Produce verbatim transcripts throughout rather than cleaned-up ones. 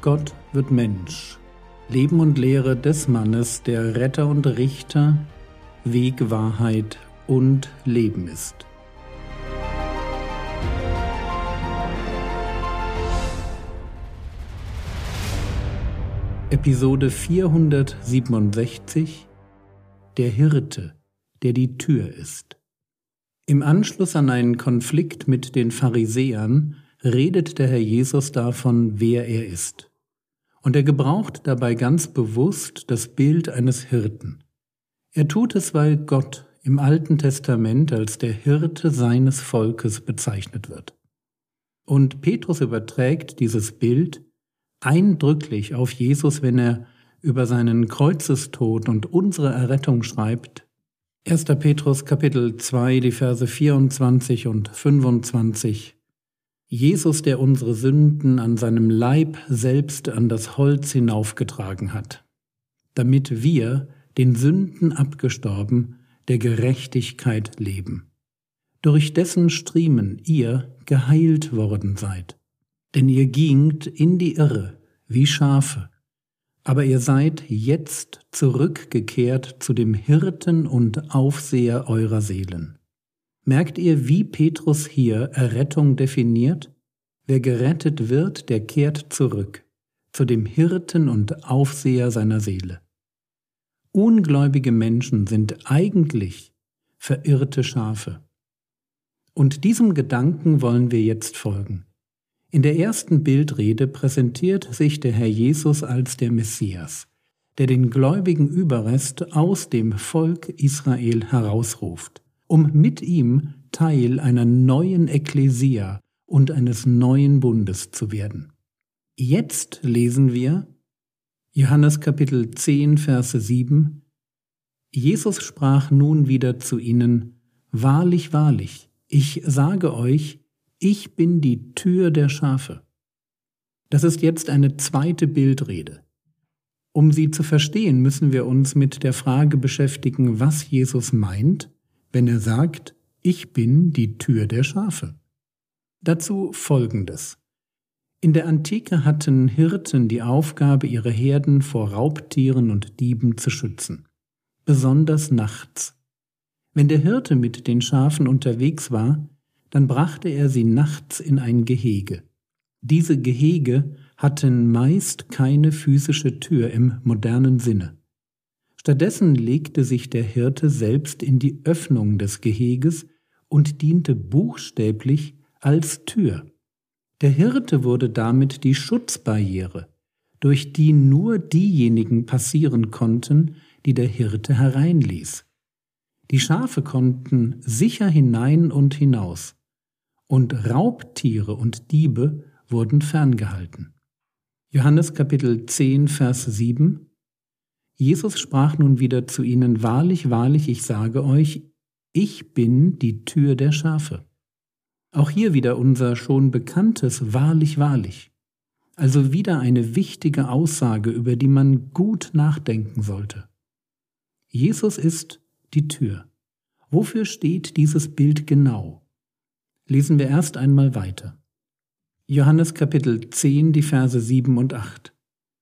Gott wird Mensch. Leben und Lehre des Mannes, der Retter und Richter, Weg, Wahrheit und Leben ist. Episode vierhundertsiebenundsechzig: Der Hirte, der die Tür ist. Im Anschluss an einen Konflikt mit den Pharisäern redet der Herr Jesus davon, wer er ist. Und er gebraucht dabei ganz bewusst das Bild eines Hirten. Er tut es, weil Gott im Alten Testament als der Hirte seines Volkes bezeichnet wird. Und Petrus überträgt dieses Bild eindrücklich auf Jesus, wenn er über seinen Kreuzestod und unsere Errettung schreibt. erster Petrus Kapitel zwei, die Verse vierundzwanzig und fünfundzwanzig. Jesus, der unsere Sünden an seinem Leib selbst an das Holz hinaufgetragen hat, damit wir, den Sünden abgestorben, der Gerechtigkeit leben, durch dessen Striemen ihr geheilt worden seid. Denn ihr gingt in die Irre wie Schafe, aber ihr seid jetzt zurückgekehrt zu dem Hirten und Aufseher eurer Seelen. Merkt ihr, wie Petrus hier Errettung definiert? Wer gerettet wird, der kehrt zurück zu dem Hirten und Aufseher seiner Seele. Ungläubige Menschen sind eigentlich verirrte Schafe. Und diesem Gedanken wollen wir jetzt folgen. In der ersten Bildrede präsentiert sich der Herr Jesus als der Messias, der den gläubigen Überrest aus dem Volk Israel herausruft, um mit ihm Teil einer neuen Ekklesia und eines neuen Bundes zu werden. Jetzt lesen wir Johannes Kapitel zehn, Verse sieben. Jesus sprach nun wieder zu ihnen: Wahrlich, wahrlich, ich sage euch, ich bin die Tür der Schafe. Das ist jetzt eine zweite Bildrede. Um sie zu verstehen, müssen wir uns mit der Frage beschäftigen, was Jesus meint, wenn er sagt, ich bin die Tür der Schafe. Dazu Folgendes. In der Antike hatten Hirten die Aufgabe, ihre Herden vor Raubtieren und Dieben zu schützen, besonders nachts. Wenn der Hirte mit den Schafen unterwegs war, dann brachte er sie nachts in ein Gehege. Diese Gehege hatten meist keine physische Tür im modernen Sinne. Stattdessen legte sich der Hirte selbst in die Öffnung des Geheges und diente buchstäblich als Tür. Der Hirte wurde damit die Schutzbarriere, durch die nur diejenigen passieren konnten, die der Hirte hereinließ. Die Schafe konnten sicher hinein und hinaus, und Raubtiere und Diebe wurden ferngehalten. Johannes Kapitel zehn, Vers sieben. Jesus sprach nun wieder zu ihnen: Wahrlich, wahrlich, ich sage euch, ich bin die Tür der Schafe. Auch hier wieder unser schon bekanntes Wahrlich, wahrlich. Also wieder eine wichtige Aussage, über die man gut nachdenken sollte. Jesus ist die Tür. Wofür steht dieses Bild genau? Lesen wir erst einmal weiter. Johannes Kapitel zehn, die Verse sieben und acht.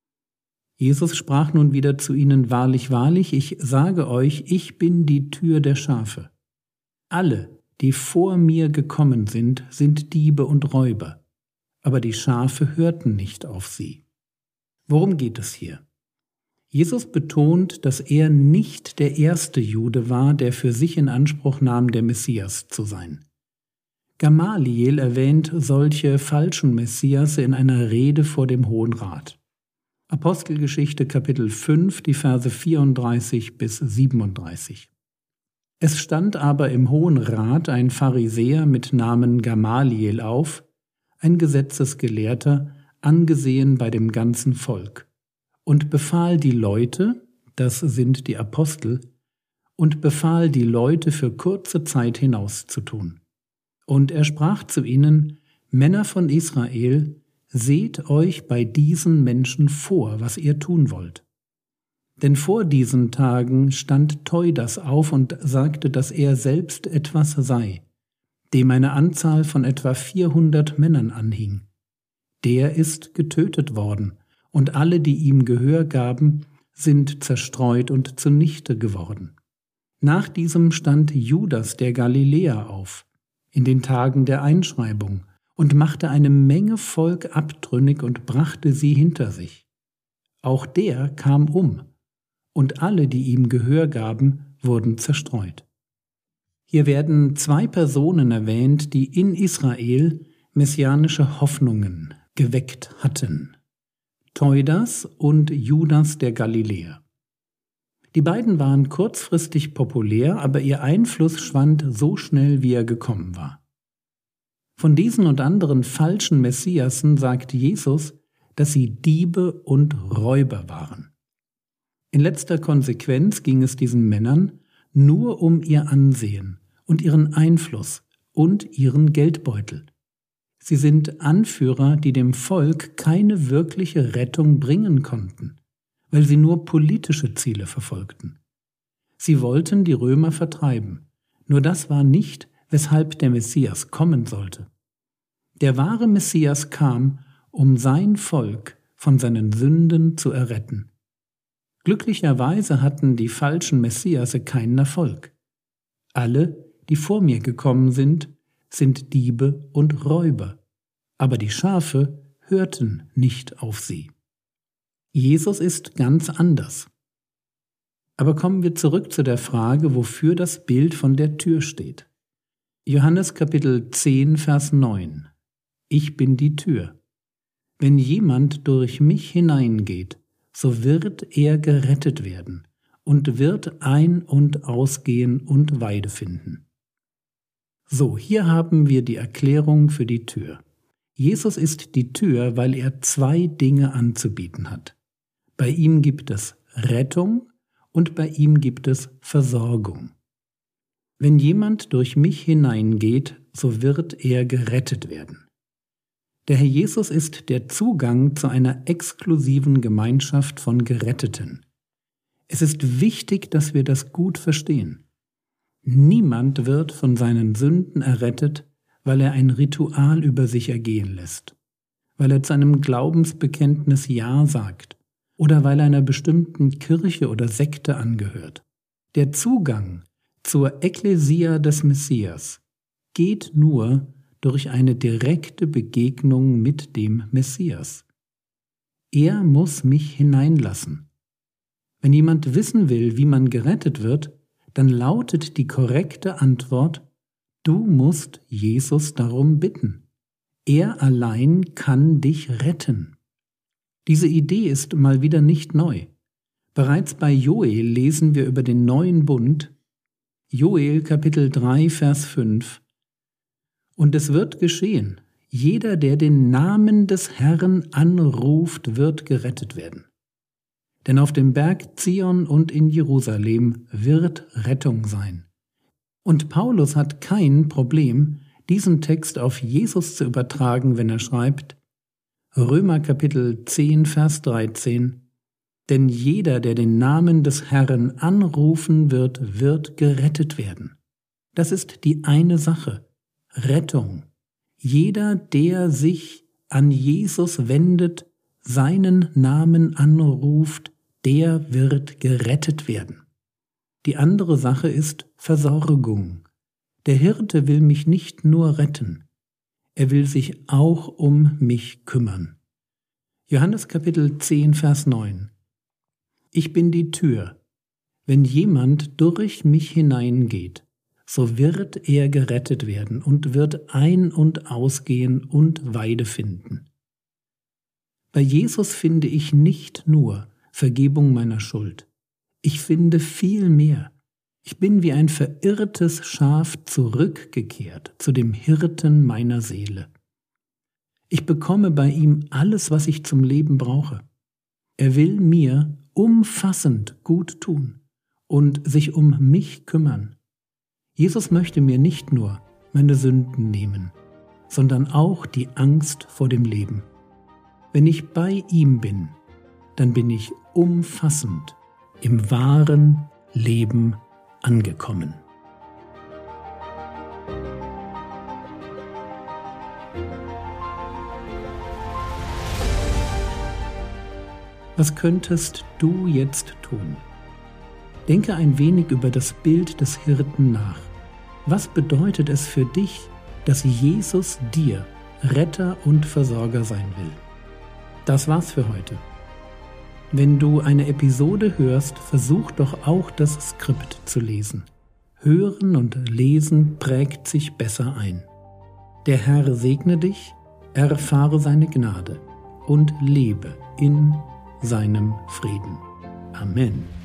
Jesus sprach nun wieder zu ihnen: Wahrlich, wahrlich, ich sage euch, ich bin die Tür der Schafe. Alle, die vor mir gekommen sind, sind Diebe und Räuber, aber die Schafe hörten nicht auf sie. Worum geht es hier? Jesus betont, dass er nicht der erste Jude war, der für sich in Anspruch nahm, der Messias zu sein. Gamaliel erwähnt solche falschen Messiasse in einer Rede vor dem Hohen Rat. Apostelgeschichte Kapitel fünf, die Verse vierunddreißig bis siebenunddreißig. Es stand aber im Hohen Rat ein Pharisäer mit Namen Gamaliel auf, ein Gesetzesgelehrter, angesehen bei dem ganzen Volk, und befahl die Leute, das sind die Apostel, und befahl die Leute für kurze Zeit hinauszutun. Und er sprach zu ihnen: Männer von Israel, seht euch bei diesen Menschen vor, was ihr tun wollt. Denn vor diesen Tagen stand Theudas auf und sagte, dass er selbst etwas sei, dem eine Anzahl von etwa vierhundert Männern anhing. Der ist getötet worden, und alle, die ihm Gehör gaben, sind zerstreut und zunichte geworden. Nach diesem stand Judas der Galiläer auf, in den Tagen der Einschreibung, und machte eine Menge Volk abtrünnig und brachte sie hinter sich. Auch der kam um, und alle, die ihm Gehör gaben, wurden zerstreut. Hier werden zwei Personen erwähnt, die in Israel messianische Hoffnungen geweckt hatten: Theudas und Judas der Galiläer. Die beiden waren kurzfristig populär, aber ihr Einfluss schwand so schnell, wie er gekommen war. Von diesen und anderen falschen Messiasen sagt Jesus, dass sie Diebe und Räuber waren. In letzter Konsequenz ging es diesen Männern nur um ihr Ansehen und ihren Einfluss und ihren Geldbeutel. Sie sind Anführer, die dem Volk keine wirkliche Rettung bringen konnten, weil sie nur politische Ziele verfolgten. Sie wollten die Römer vertreiben, nur das war nicht, weshalb der Messias kommen sollte. Der wahre Messias kam, um sein Volk von seinen Sünden zu erretten. Glücklicherweise hatten die falschen Messiase keinen Erfolg. Alle, die vor mir gekommen sind, sind Diebe und Räuber, aber die Schafe hörten nicht auf sie. Jesus ist ganz anders. Aber kommen wir zurück zu der Frage, wofür das Bild von der Tür steht. Johannes Kapitel zehn, Vers neun. Ich bin die Tür. Wenn jemand durch mich hineingeht, so wird er gerettet werden und wird ein- und ausgehen und Weide finden. So, hier haben wir die Erklärung für die Tür. Jesus ist die Tür, weil er zwei Dinge anzubieten hat. Bei ihm gibt es Rettung und bei ihm gibt es Versorgung. Wenn jemand durch mich hineingeht, so wird er gerettet werden. Der Herr Jesus ist der Zugang zu einer exklusiven Gemeinschaft von Geretteten. Es ist wichtig, dass wir das gut verstehen. Niemand wird von seinen Sünden errettet, weil er ein Ritual über sich ergehen lässt, weil er zu einem Glaubensbekenntnis Ja sagt oder weil er einer bestimmten Kirche oder Sekte angehört. Der Zugang zur Ekklesia des Messias geht nur durch eine direkte Begegnung mit dem Messias. Er muss mich hineinlassen. Wenn jemand wissen will, wie man gerettet wird, dann lautet die korrekte Antwort: Du musst Jesus darum bitten. Er allein kann dich retten. Diese Idee ist mal wieder nicht neu. Bereits bei Joel lesen wir über den neuen Bund, Joel Kapitel drei, Vers fünf. Und es wird geschehen, jeder, der den Namen des Herrn anruft, wird gerettet werden. Denn auf dem Berg Zion und in Jerusalem wird Rettung sein. Und Paulus hat kein Problem, diesen Text auf Jesus zu übertragen, wenn er schreibt, Römer Kapitel zehn, Vers dreizehn, denn jeder, der den Namen des Herrn anrufen wird, wird gerettet werden. Das ist die eine Sache. Rettung. Jeder, der sich an Jesus wendet, seinen Namen anruft, der wird gerettet werden. Die andere Sache ist Versorgung. Der Hirte will mich nicht nur retten, er will sich auch um mich kümmern. Johannes Kapitel zehn, Vers neun. Ich bin die Tür. Wenn jemand durch mich hineingeht, so wird er gerettet werden und wird ein- und ausgehen und Weide finden. Bei Jesus finde ich nicht nur Vergebung meiner Schuld. Ich finde viel mehr. Ich bin wie ein verirrtes Schaf zurückgekehrt zu dem Hirten meiner Seele. Ich bekomme bei ihm alles, was ich zum Leben brauche. Er will mir umfassend gut tun und sich um mich kümmern. Jesus möchte mir nicht nur meine Sünden nehmen, sondern auch die Angst vor dem Leben. Wenn ich bei ihm bin, dann bin ich umfassend im wahren Leben angekommen. Was könntest du jetzt tun? Denke ein wenig über das Bild des Hirten nach. Was bedeutet es für dich, dass Jesus dir Retter und Versorger sein will? Das war's für heute. Wenn du eine Episode hörst, versuch doch auch das Skript zu lesen. Hören und Lesen prägt sich besser ein. Der Herr segne dich, erfahre seine Gnade und lebe in seinem Frieden. Amen.